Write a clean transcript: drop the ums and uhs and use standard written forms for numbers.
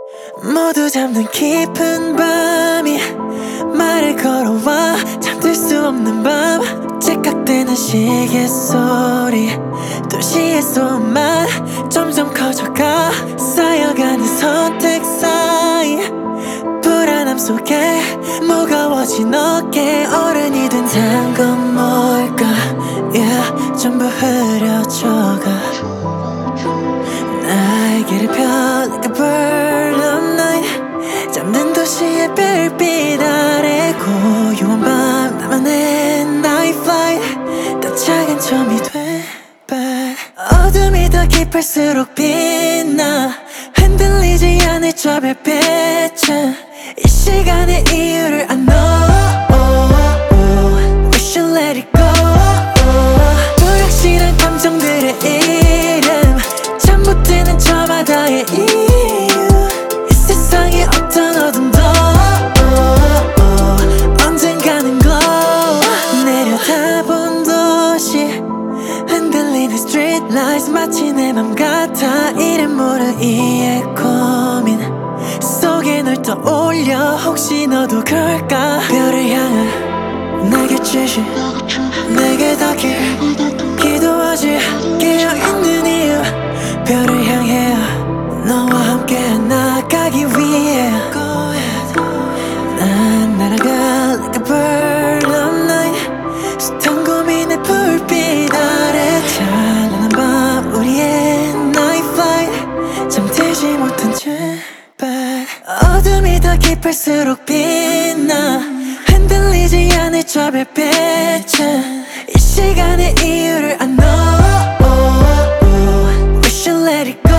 모두 잠든 깊은 밤이 말을 걸어와 잠들 수 없는 밤 째깍대는 시계 소리 도시의 소음만 점점 커져가 쌓여가는 선택 사이 불안함 속에 무거워진 어깨 어른이 된단 건 뭘까 yeah, 전부 흐려져가 날개를 펴 like a bird of night 잠든 도시의 별빛 아래 고요한 밤 나만의 night flight 더 작은 점이 돼 but 어둠이 더 깊을수록 빛나 흔들리지 않을 저 별빛은 이 시간의 이유를 I know We should let it go 불확실한 감정들의 이름 잠못 드는 저 바다의 이유 이 세상의 어떤 어둠도 언젠가는 glow 내려다본 도시 흔들리는 street lights 마치 내 맘 같아 이름 모를 이의 고민 속에 널 떠올려 혹시 너도 그럴까 별을 향해 날 곁이지 내게 닿길 기도하지 깨어있는 이유 별을 향해 너와 함께 나가기 위해 난 날아가 like a bird of night 숱한 고민의 불빛 아래 찬란한 밤 우리의 night flight 잠들지 못한 제발 어둠이 더 깊을수록 빛나 흔들리지 않을 저 별빛은 이 시간의 이유를 I know We should let it go